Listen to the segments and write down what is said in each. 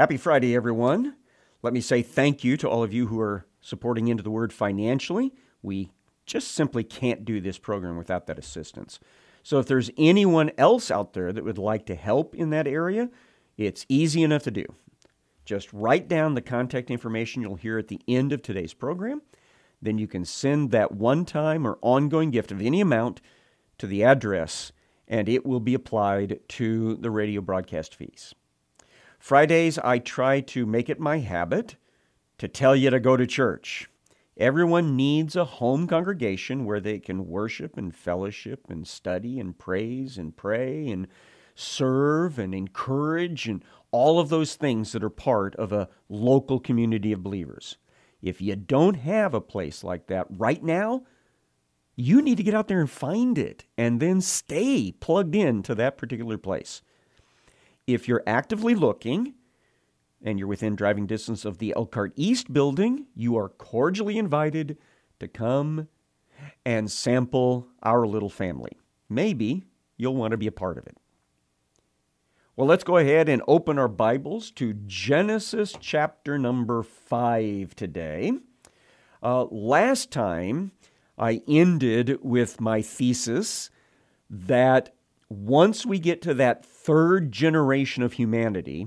Happy Friday, everyone. Let me say thank you to all of you who are supporting Into the Word financially. We just simply can't do this program without that assistance. So if there's anyone else out there that would like to help in that area, it's easy enough to do. Just write down the contact information you'll hear at the end of today's program. Then you can send that one-time or ongoing gift of any amount to the address, and it will be applied to the radio broadcast fees. Fridays, I try to make it my habit to tell you to go to church. Everyone needs a home congregation where they can worship and fellowship and study and praise and pray and serve and encourage and all of those things that are part of a local community of believers. If you don't have a place like that right now, you need to get out there and find it and then stay plugged in to that particular place. If you're actively looking and you're within driving distance of the Elkhart East building, you are cordially invited to come and sample our little family. Maybe you'll want to be a part of it. Well, let's go ahead and open our Bibles to Genesis chapter number 5 today. Last time, I ended with my thesis that once we get to that third generation of humanity,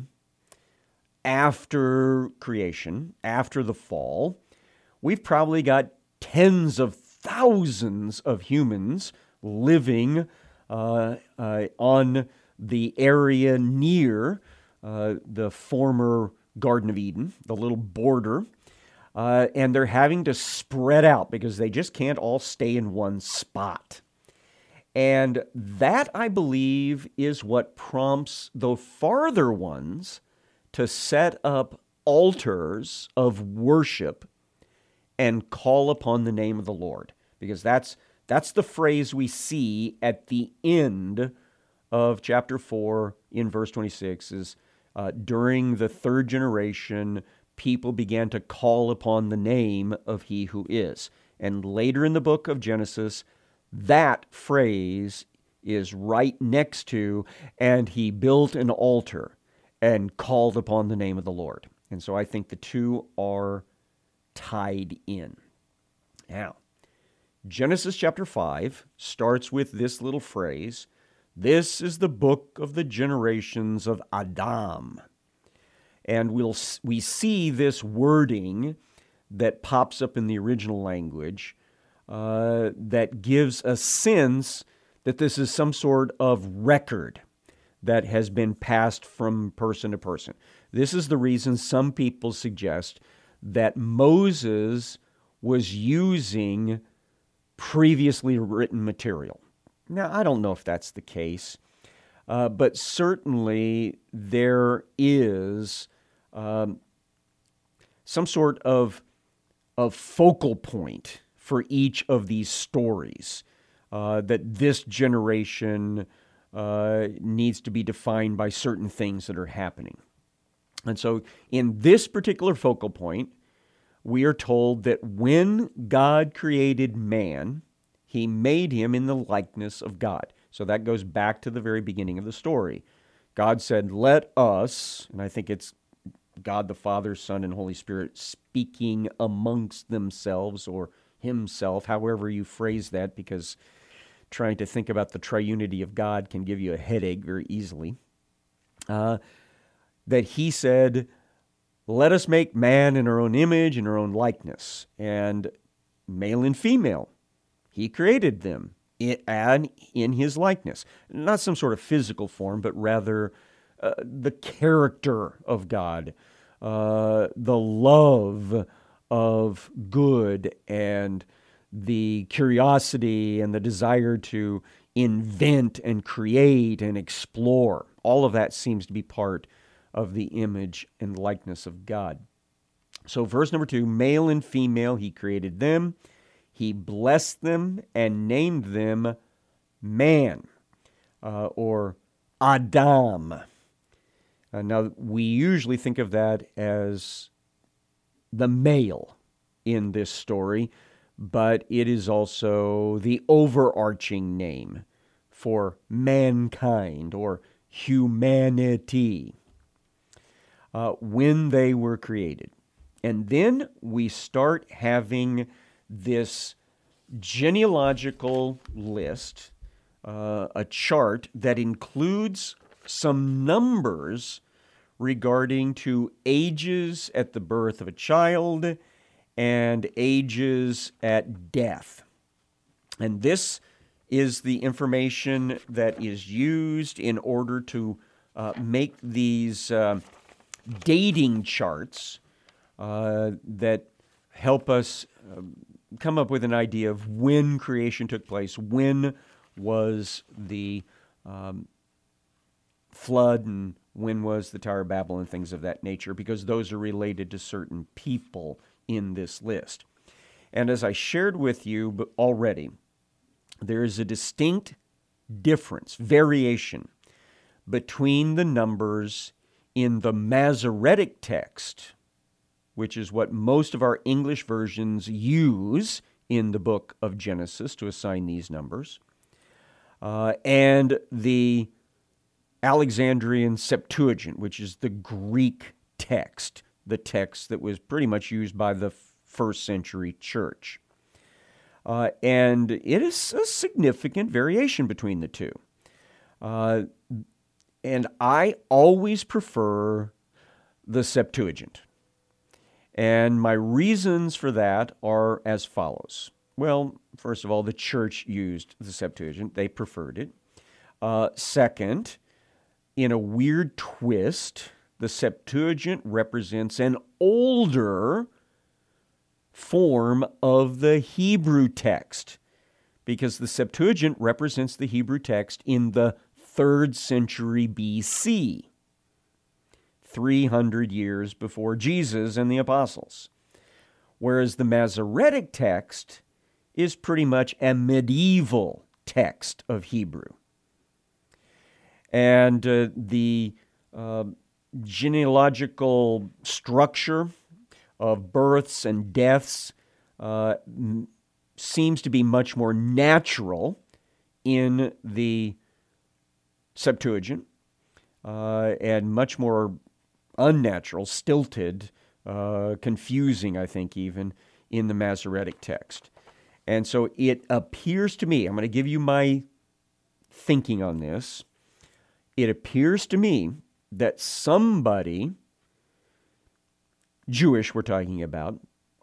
after creation, after the fall, we've probably got tens of thousands of humans living on the area near the former Garden of Eden, the little border, and they're having to spread out because they just can't all stay in one spot. And that, I believe, is what prompts the farther ones to set up altars of worship and call upon the name of the Lord. Because that's the phrase we see at the end of chapter 4 in verse 26 is during the third generation, people began to call upon the name of He who is. And later in the book of Genesis, that phrase is right next to, and he built an altar and called upon the name of the Lord. And so I think the two are tied in. Now, Genesis chapter 5 starts with this little phrase, "This is the book of the generations of Adam." And we see this wording that pops up in the original language that gives a sense that this is some sort of record that has been passed from person to person. This is the reason some people suggest that Moses was using previously written material. Now, I don't know if that's the case, but certainly there is some sort of focal point for each of these stories, that this generation needs to be defined by certain things that are happening. And so in this particular focal point, we are told that when God created man, He made him in the likeness of God. So that goes back to the very beginning of the story. God said, "Let us," and I think it's God the Father, Son, and Holy Spirit speaking amongst themselves or Himself, however you phrase that, because trying to think about the triunity of God can give you a headache very easily, that He said, "Let us make man in our own image, in our own likeness," and male and female. He created them in His likeness. Not some sort of physical form, but rather the character of God, the love of good, and the curiosity and the desire to invent and create and explore. All of that seems to be part of the image and likeness of God. So verse number 2, male and female, He created them. He blessed them and named them man, or Adam. Now, we usually think of that as the male in this story, but it is also the overarching name for mankind or humanity. when they were created. And then we start having this genealogical list, a chart that includes some numbers regarding to ages at the birth of a child and ages at death. And this is the information that is used in order to make these dating charts that help us come up with an idea of when creation took place, when was the flood, and when was the Tower of Babel, and things of that nature, because those are related to certain people in this list. And as I shared with you already, there is a distinct difference, variation, between the numbers in the Masoretic text, which is what most of our English versions use in the book of Genesis to assign these numbers, and the Alexandrian Septuagint, which is the Greek text, the text that was pretty much used by the first century church. And it is a significant variation between the two. And I always prefer the Septuagint. And my reasons for that are as follows. Well, first of all, the church used the Septuagint. They preferred it. Second, in a weird twist, the Septuagint represents an older form of the Hebrew text, because the Septuagint represents the Hebrew text in the 3rd century BC, 300 years before Jesus and the apostles, whereas the Masoretic text is pretty much a medieval text of Hebrew. And the genealogical structure of births and deaths seems to be much more natural in the Septuagint and much more unnatural, stilted, confusing, I think, even in the Masoretic text. And so it appears to me, I'm going to give you my thinking on this, it appears to me that somebody, Jewish we're talking about,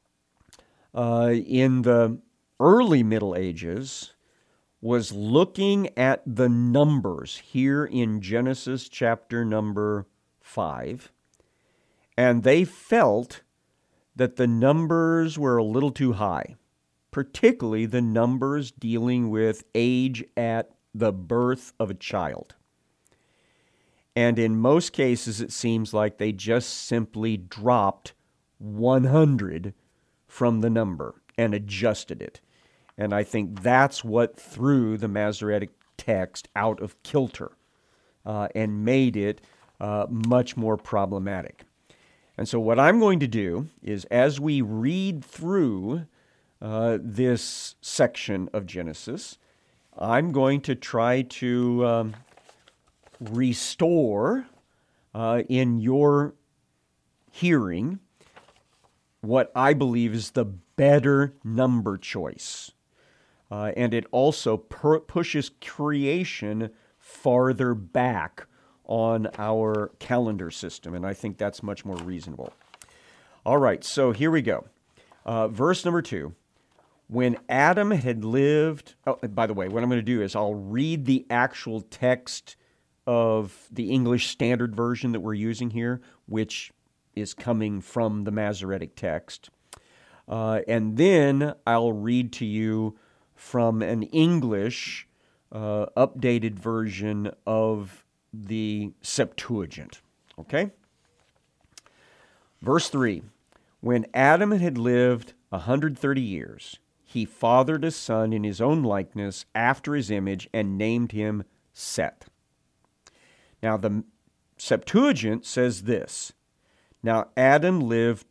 in the early Middle Ages, was looking at the numbers here in Genesis chapter number 5, and they felt that the numbers were a little too high, particularly the numbers dealing with age at the birth of a child. And in most cases, it seems like they just simply dropped 100 from the number and adjusted it. And I think that's what threw the Masoretic text out of kilter and made it much more problematic. And so what I'm going to do is, as we read through this section of Genesis, I'm going to try to restore in your hearing what I believe is the better number choice. And it also pushes creation farther back on our calendar system, and I think that's much more reasonable. All right, so here we go. Verse number 2. When Adam had lived... Oh, by the way, what I'm going to do is I'll read the actual text of the English Standard Version that we're using here, which is coming from the Masoretic text. And then I'll read to you from an English updated version of the Septuagint. Okay? Verse 3. When Adam had lived 130 years, he fathered a son in his own likeness, after his image, and named him Seth. Now, the Septuagint says this: Now Adam lived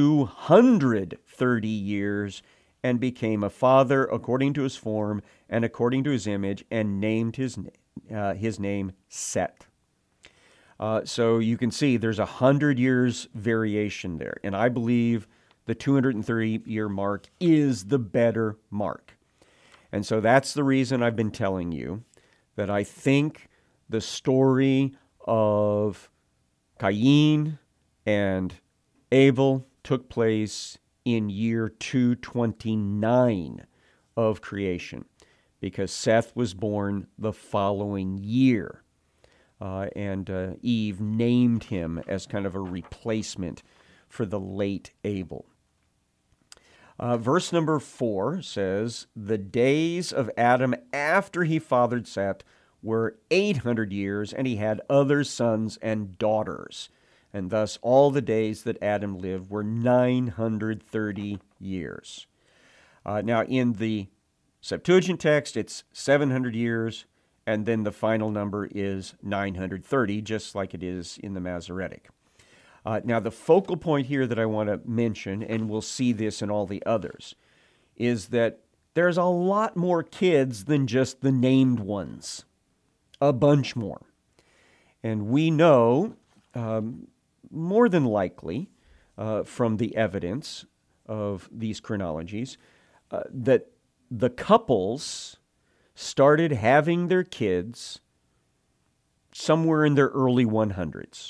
230 years and became a father according to his form and according to his image, and named his name Seth. So you can see there's 100 years variation there. And I believe the 230-year mark is the better mark. And so that's the reason I've been telling you that I think the story of Cain and Abel took place in year 229 of creation, because Seth was born the following year. And Eve named him as kind of a replacement for the late Abel. Verse number 4 says, the days of Adam after he fathered Seth were 800 years, and he had other sons and daughters. And thus all the days that Adam lived were 930 years. Now in the Septuagint text, it's 700 years, and then the final number is 930, just like it is in the Masoretic. Now, the focal point here that I want to mention, and we'll see this in all the others, is that there's a lot more kids than just the named ones. A bunch more. And we know, more than likely, from the evidence of these chronologies, that the couples started having their kids somewhere in their early 100s.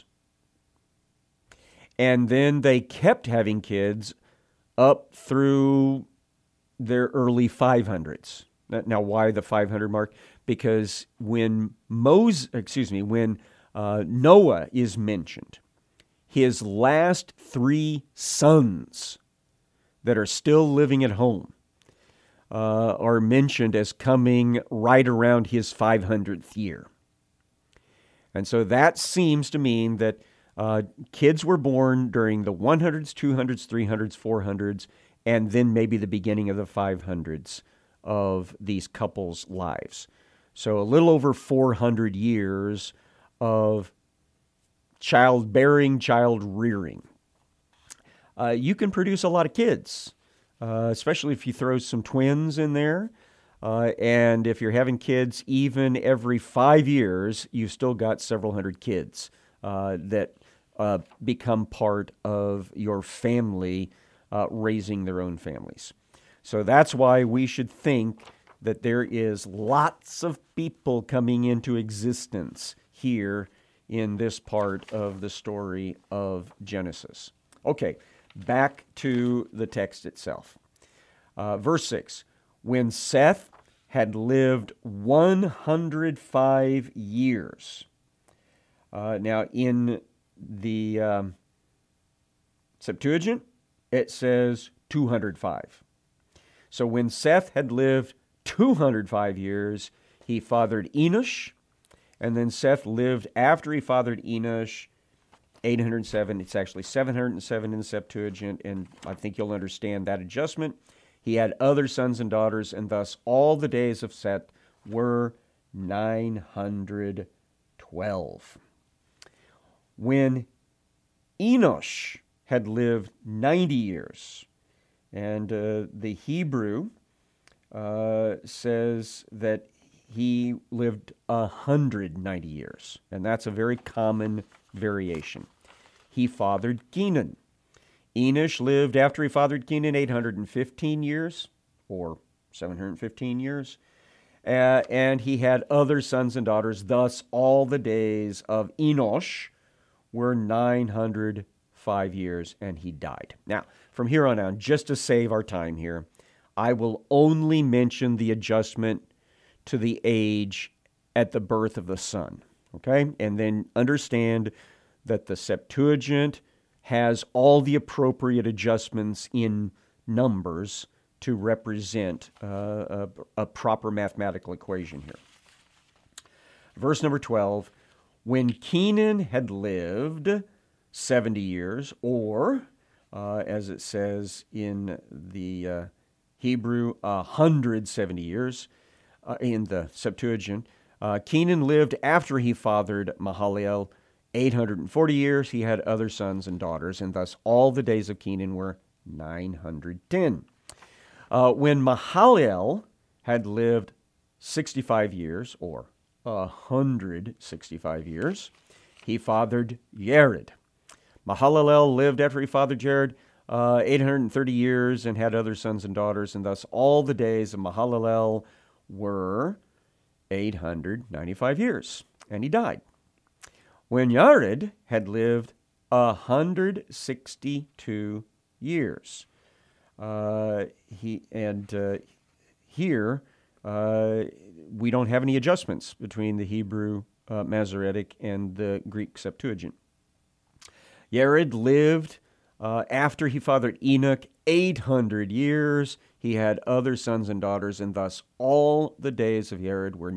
And then they kept having kids up through their early 500s. Now, why the 500 mark? Because when Noah is mentioned, his last 3 sons that are still living at home are mentioned as coming right around his 500th year. And so that seems to mean that kids were born during the 100s, 200s, 300s, 400s, and then maybe the beginning of the 500s of these couples' lives. So a little over 400 years of childbearing, child rearing. You can produce a lot of kids, especially if you throw some twins in there. And if you're having kids even every 5 years, you've still got several hundred kids that become part of your family raising their own families. So that's why we should think that there is lots of people coming into existence here in this part of the story of Genesis. Okay, back to the text itself. Verse 6, when Seth had lived 105 years. Now, in the Septuagint, it says 205. So when Seth had lived 205 years, he fathered Enosh, and then Seth lived after he fathered Enosh 807. It's actually 707 in the Septuagint, and I think you'll understand that adjustment. He had other sons and daughters, and thus all the days of Seth were 912. When Enosh had lived 90 years, and the Hebrew says that he lived 190 years, and that's a very common variation. He fathered Kenan. Enosh lived after he fathered Kenan 815 years, or 715 years, and he had other sons and daughters. Thus, all the days of Enosh were 905 years, and he died. Now, from here on out, just to save our time here, I will only mention the adjustment to the age at the birth of the son, okay? And then understand that the Septuagint has all the appropriate adjustments in numbers to represent a proper mathematical equation here. Verse number 12, when Kenan had lived 70 years, or, as it says in the Hebrew, 170 years, in the Septuagint, Kenan lived after he fathered Mahalalel 840 years. He had other sons and daughters, and thus all the days of Kenan were 910. When Mahalalel had lived 65 years, or 165 years, he fathered Yared. Mahalalel lived after he fathered Jared 830 years and had other sons and daughters, and thus all the days of Mahalalel were 895 years, and he died. When Yared had lived 162 years. Here we don't have any adjustments between the Hebrew Masoretic and the Greek Septuagint. Yared lived after he fathered Enoch 800 years. He had other sons and daughters, and thus all the days of Yared were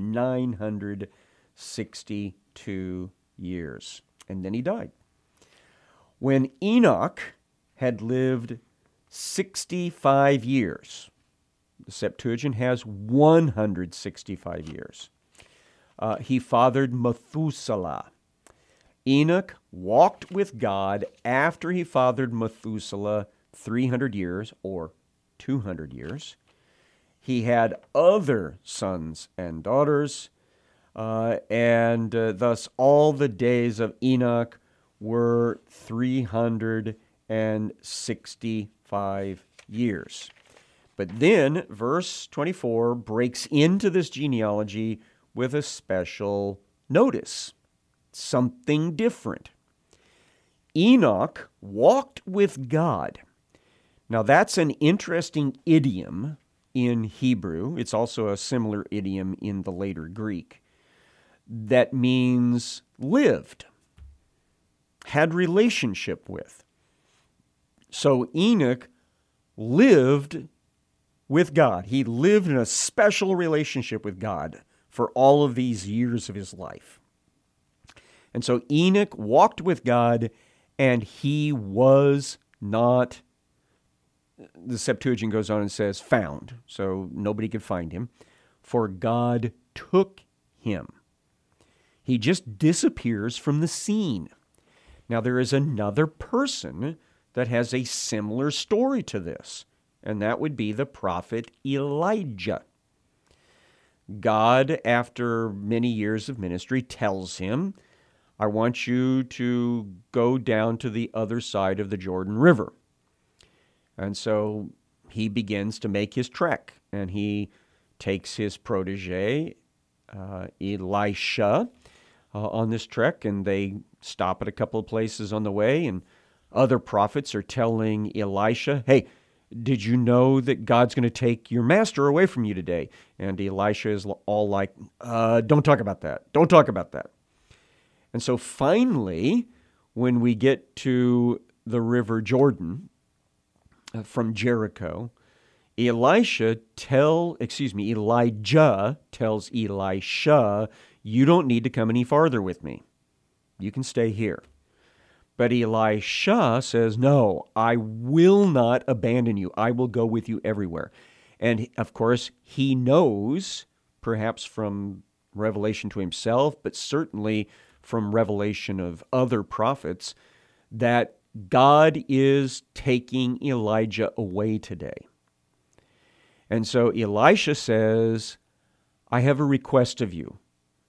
962 years. And then he died. When Enoch had lived 65 years, the Septuagint has 165 years, he fathered Methuselah. Enoch walked with God after he fathered Methuselah 300 years, or 200 years. He had other sons and daughters, and thus all the days of Enoch were 365 years. But then verse 24 breaks into this genealogy with a special notice, something different. Enoch walked with God. Now that's an interesting idiom in Hebrew. It's also a similar idiom in the later Greek that means lived, had relationship with. So Enoch lived with God. He lived in a special relationship with God for all of these years of his life. And so Enoch walked with God, and he was not, the Septuagint goes on and says, found. So nobody could find him, for God took him. He just disappears from the scene. Now, there is another person that has a similar story to this, and that would be the prophet Elijah. God, after many years of ministry, tells him, I want you to go down to the other side of the Jordan River. And so he begins to make his trek, and he takes his protege, Elisha, on this trek, and they stop at a couple of places on the way, and other prophets are telling Elisha, hey, did you know that God's going to take your master away from you today? And Elisha is all like, don't talk about that. Don't talk about that. And so finally, when we get to the river Jordan from Jericho, Elijah tells Elisha, you don't need to come any farther with me. You can stay here. But Elisha says, no, I will not abandon you. I will go with you everywhere. And of course, he knows, perhaps from revelation to himself, but certainly from revelation of other prophets, that God is taking Elijah away today. And so Elisha says, I have a request of you.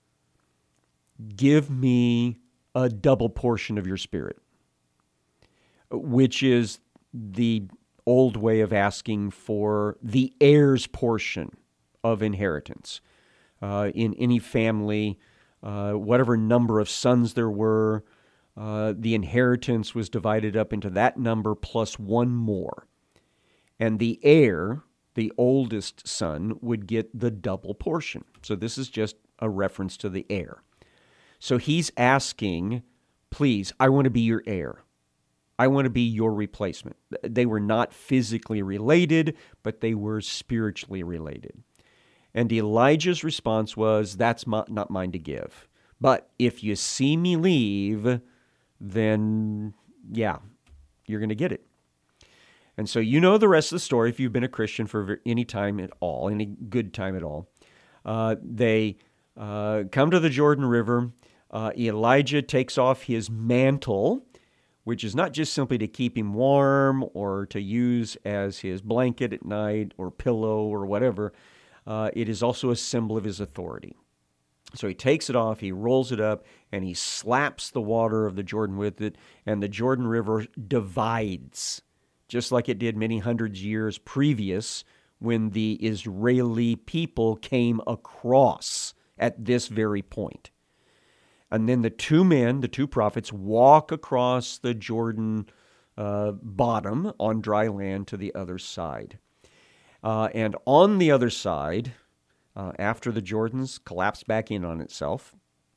Give me a double portion of your spirit, which is the old way of asking for the heir's portion of inheritance. In any family, whatever number of sons there were, the inheritance was divided up into that number plus one more. And the heir, the oldest son, would get the double portion. So this is just a reference to the heir. So he's asking, please, I want to be your heir. I want to be your replacement. They were not physically related, but they were spiritually related. And Elijah's response was, that's not mine to give. But if you see me leave, then, yeah, you're going to get it. And so you know the rest of the story if you've been a Christian for any time at all, any good time at all. They come to the Jordan River. Elijah takes off his mantle, which is not just simply to keep him warm or to use as his blanket at night or pillow or whatever. It is also a symbol of his authority. So he takes it off, he rolls it up, and he slaps the water of the Jordan with it, and the Jordan River divides, just like it did many hundreds years previous when the Israeli people came across at this very point. And then the two men, the two prophets, walk across the Jordan bottom on dry land to the other side. And on the other side, after the Jordans collapse back in on itself,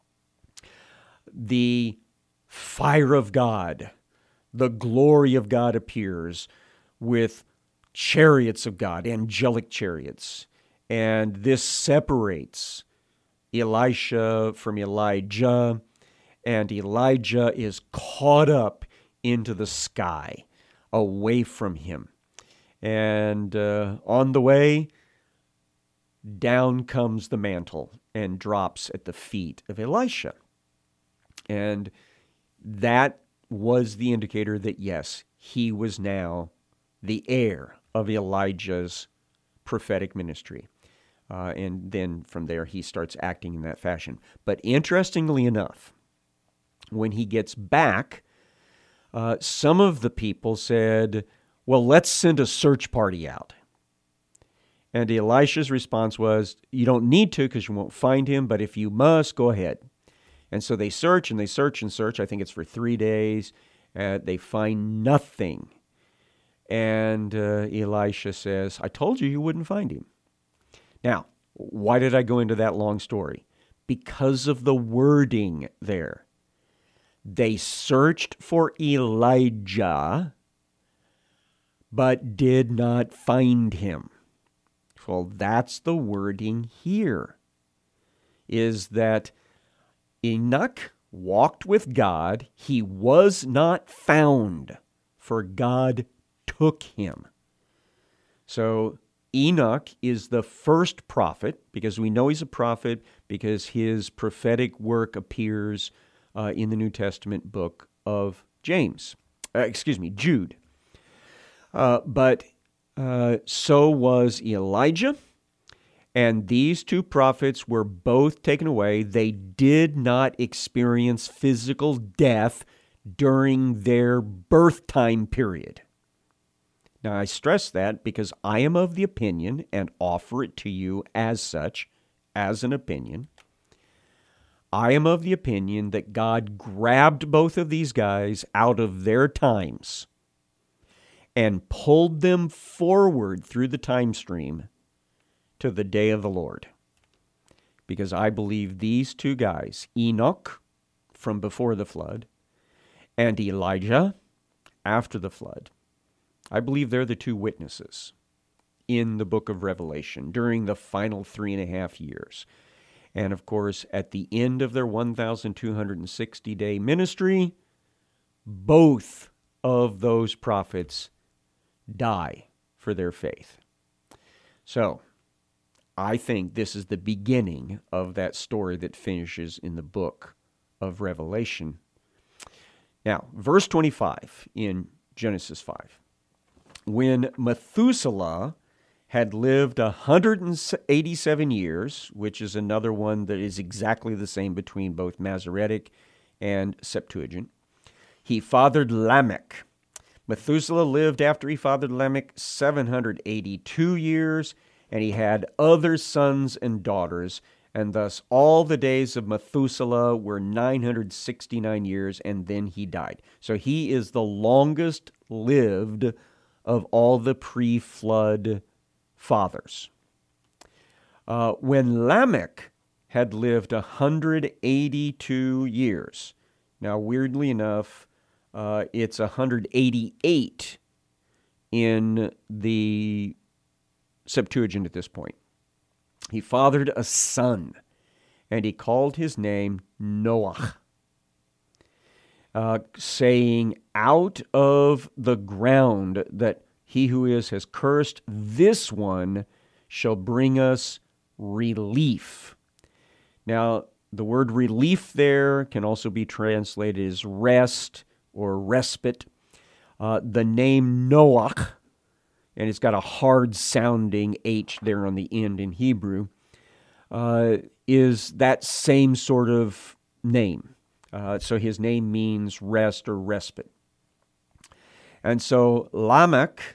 the fire of God, the glory of God appears with chariots of God, angelic chariots. And this separates Elisha from Elijah, and Elijah is caught up into the sky, away from him. And on the way, down comes the mantle and drops at the feet of Elisha. And that was the indicator that, yes, he was now the heir of Elijah's prophetic ministry. And then from there, he starts acting in that fashion. But interestingly enough, when he gets back, some of the people said, well, let's send a search party out. And Elisha's response was, you don't need to because you won't find him, but if you must, go ahead. And so they search and they search and search. I think it's for 3 days. They find nothing. And Elisha says, I told you wouldn't find him. Now, why did I go into that long story? Because of the wording there. They searched for Elijah, but did not find him. Well, that's the wording here, is that Enoch walked with God. He was not found, for God took him. So Enoch is the first prophet, because we know he's a prophet, because his prophetic work appears in the New Testament book of Jude. But so was Elijah, and these two prophets were both taken away. They did not experience physical death during their birth time period. Now, I stress that because I am of the opinion, and offer it to you as such, as an opinion. I am of the opinion that God grabbed both of these guys out of their times and pulled them forward through the time stream to the day of the Lord. Because I believe these two guys, Enoch from before the flood and Elijah after the flood, I believe they're the two witnesses in the book of Revelation during the final 3.5 years. And of course, at the end of their 1,260-day ministry, both of those prophets die for their faith. So, I think this is the beginning of that story that finishes in the book of Revelation. Now, verse 25 in Genesis 5. When Methuselah had lived 187 years, which is another one that is exactly the same between both Masoretic and Septuagint, he fathered Lamech. Methuselah lived after he fathered Lamech 782 years, and he had other sons and daughters, and thus all the days of Methuselah were 969 years, and then he died. So he is the longest lived of all the pre-flood fathers. When Lamech had lived 182 years, now weirdly enough, it's 188 in the Septuagint at this point. He fathered a son, and he called his name Noah, saying, out of the ground that he who has cursed, this one shall bring us relief. Now, the word relief there can also be translated as rest or respite. The name Noach, and it's got a hard-sounding H there on the end in Hebrew, is that same sort of name. So his name means rest or respite. And so Lamech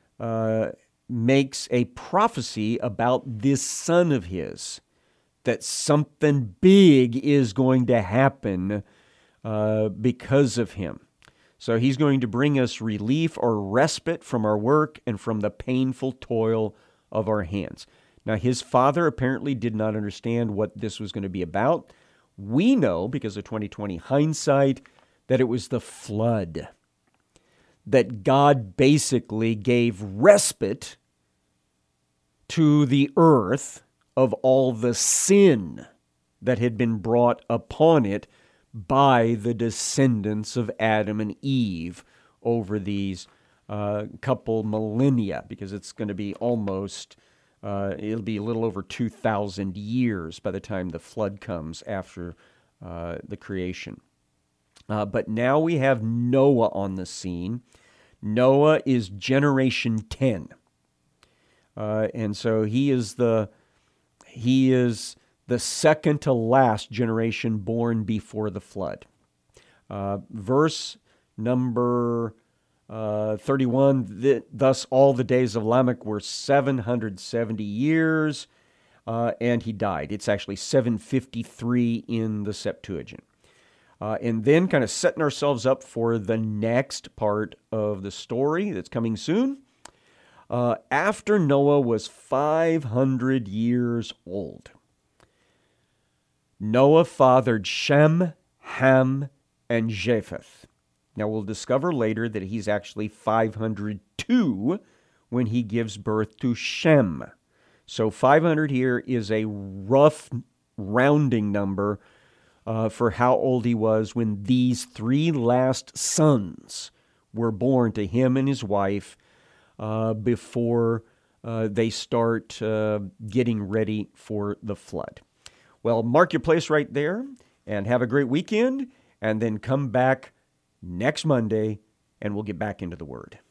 makes a prophecy about this son of his, that something big is going to happen because of him. So he's going to bring us relief or respite from our work and from the painful toil of our hands. Now, his father apparently did not understand what this was going to be about. We know, because of 2020 hindsight, that it was the flood. That God basically gave respite to the earth of all the sin that had been brought upon it by the descendants of Adam and Eve over these couple millennia, because it's going to be almost, it'll be a little over 2,000 years by the time the flood comes after the creation. But now we have Noah on the scene. Noah is generation 10. And so he is the second to last generation born before the flood. Verse number 31, thus all the days of Lamech were 770 years, and he died. It's actually 753 in the Septuagint. And then kind of setting ourselves up for the next part of the story that's coming soon. After Noah was 500 years old, Noah fathered Shem, Ham, and Japheth. Now we'll discover later that he's actually 502 when he gives birth to Shem. So 500 here is a rough rounding number for how old he was when these three last sons were born to him and his wife before they start getting ready for the flood. Well, mark your place right there and have a great weekend, and then come back next Monday and we'll get back into the Word.